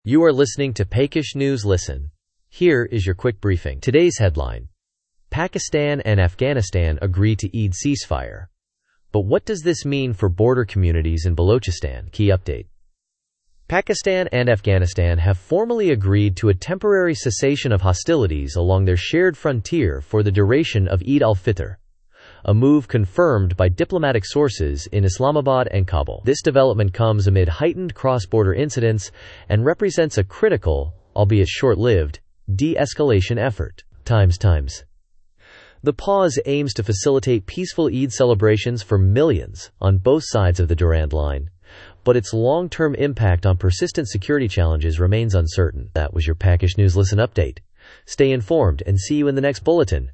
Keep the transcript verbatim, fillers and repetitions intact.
You are listening to Pakish News Listen. Here is your quick briefing. Today's headline: Pakistan and Afghanistan agree to Eid ceasefire. But what does this mean for border communities in Balochistan? Key update. Pakistan and Afghanistan have formally agreed to a temporary cessation of hostilities along their shared frontier for the duration of Eid al-Fitr, a move confirmed by diplomatic sources in Islamabad and Kabul. This development comes amid heightened cross-border incidents and represents a critical, albeit short-lived, de-escalation effort. Times Times. The pause aims to facilitate peaceful Eid celebrations for millions on both sides of the Durand Line, but its long-term impact on persistent security challenges remains uncertain. That was your Pakish News Listen update. Stay informed and see you in the next bulletin.